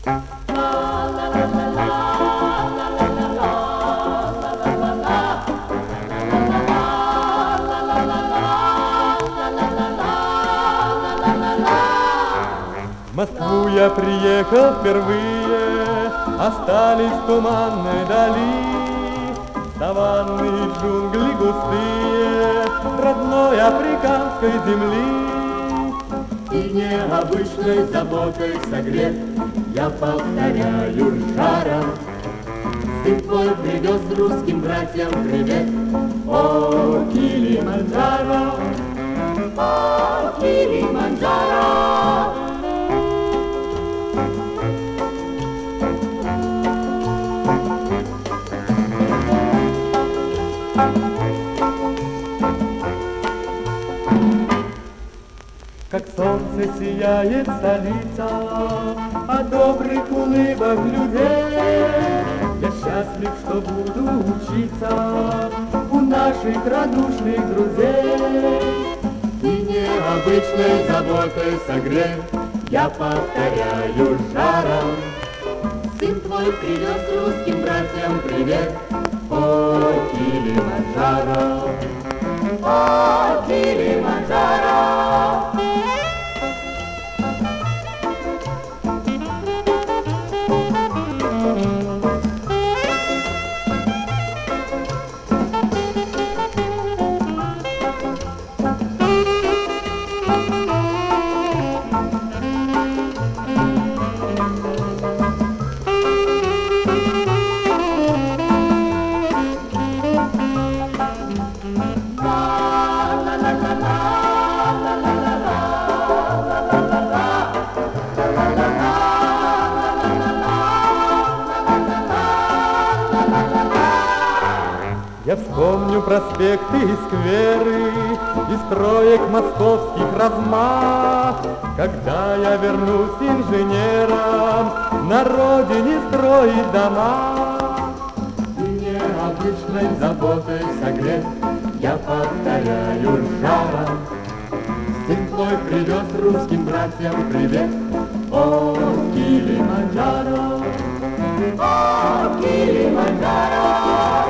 В Москву я приехал впервые, остались в туманной дали саванны и джунгли густые родной африканской земли. И необычной заботой согрет, я повторяю жаром, сын твой привез русским братьям привет. О, Килиманджаро, о, Килиманджаро. Как солнце сияет столица от добрых улыбок людей. Я счастлив, что буду учиться у наших радушных друзей. И необычной заботой согрет, я повторяю жаром, сын твой привез русским братьям привет. О, Килиманджаро, о, Килиманджаро. Я вспомню проспекты и скверы, и строек московских размах, когда я вернусь инженером на родине строить дома. И необычной заботой согрет, я повторяю жаром, сын твой привез русским братьям привет. О, Килиманджаро, о, Килиманджаро.